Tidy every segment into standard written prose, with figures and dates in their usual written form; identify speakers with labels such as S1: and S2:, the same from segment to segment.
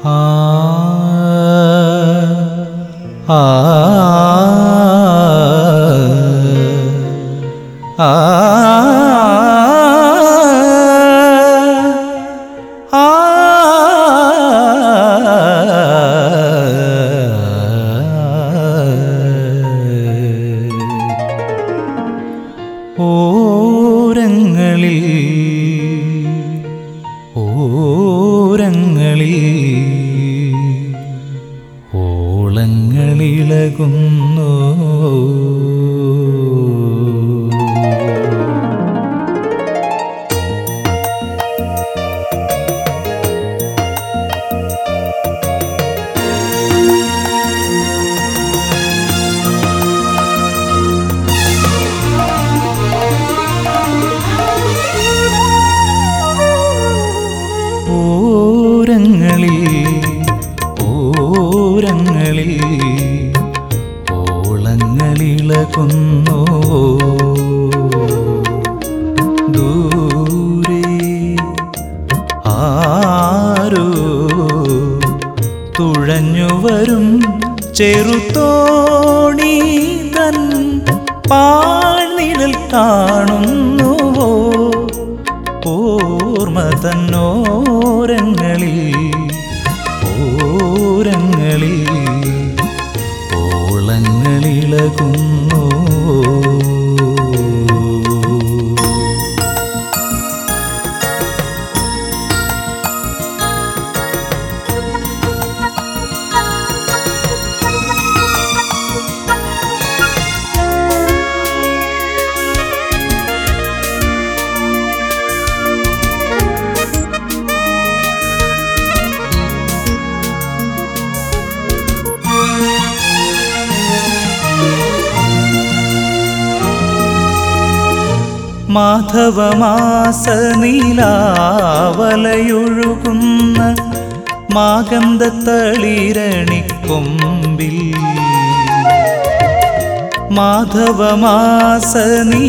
S1: ആ ആ ആ ഓരങ്ങളിൽ ഓളങ്ങളിളകുന്നു. ഓരങ്ങളിൽ ഓളങ്ങളിളകുന്നു. ദൂരെ ആരോ തുഴഞ്ഞുവരും ചെറുതോണി തൻ പാഴ്നിഴൽ കാണുന്നുവോ? ഓർമ്മ തന്നോരങ്ങളിൽ ഓളങ്ങളിളകുന്നു. മാധവമാസ നീലാവലയൊഴുകുന്ന മാഗന്ധത്തളിരണിക്കൊമ്പിൽ, മാധവമാസ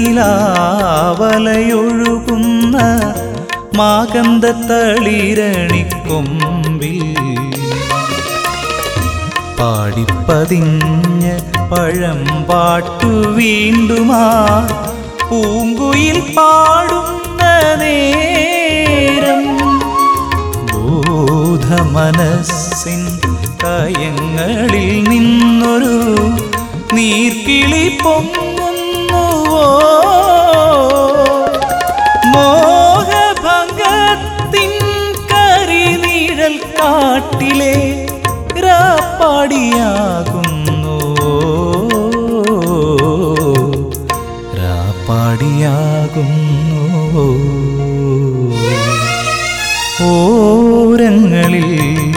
S1: നീലാവലയൊഴുകുന്ന മാഗന്ധത്തളിരണിക്കൊമ്പിൽ പാടിപ്പതിഞ്ഞ പഴംപാട്ടു വീണ്ടുമാ പൂങ്കുയിൽ പാടുന്ന നേരം ബോധമനസ്സിൻ കയങ്ങളിൽ നിന്നൊരു നീർക്കിളി പൊങ്ങുന്നുവോ? മോഹഭംഗത്തിൻ കരിനിഴൽ കാട്ടിലെ രാപ്പാടിയാകുന്നു, പാടിയാകുന്നു. ഓരങ്ങളിൽ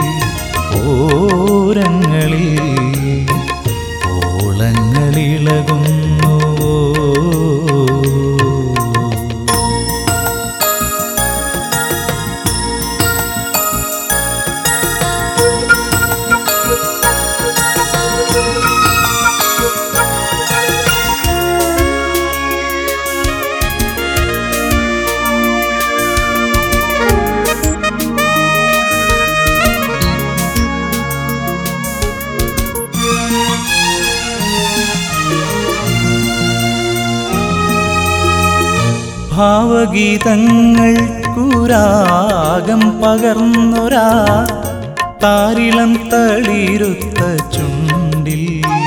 S1: ഓളങ്ങളിളകുന്നു. ഭാവഗീതങ്ങൾക്കുരാഗം പകർന്നൊരാ താരിളം തളിരുത്ത ചുണ്ടിൽ,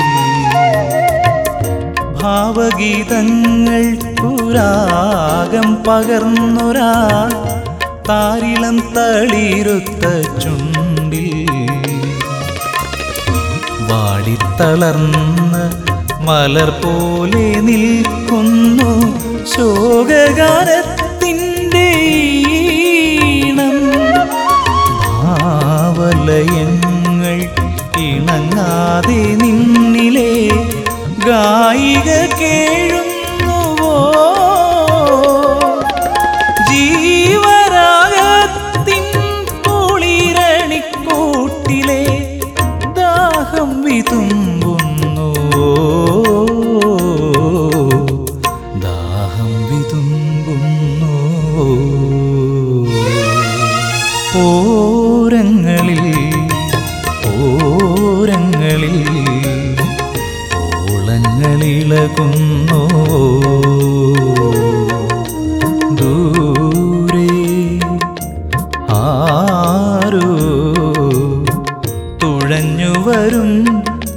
S1: ഭാവഗീതങ്ങൾക്കുരാഗം പകർന്നൊരാ താരിളം തളിരുത്ത ചുണ്ടിൽ വാടിത്തളർന്ന മലർ പോലെ നിൽക്കുന്നു ശോകഗാനത്തിൻ്റെ ഈണം. ഭാവലയങ്ങൾ ഇണങ്ങാതെ നിന്നിലെ ഗായിക കേഴുന്നുവോ? ജീവരാഗത്തിൻ കുളിരണിക്കൂട്ടിലെ ദാഹം വിതുമ്പുന്നു, ദാഹം വിതുമ്പുന്നു.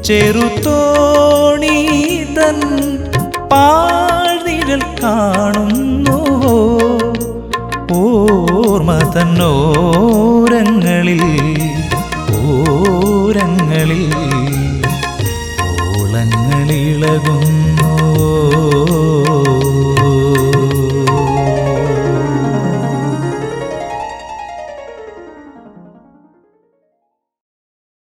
S1: ചെറുതോണി തൻ പാഴ്നിഴൽ കാണുന്നുവോ ഓർമ്മ തന്നോരങ്ങളിൽ ഓളങ്ങളിളകുന്നു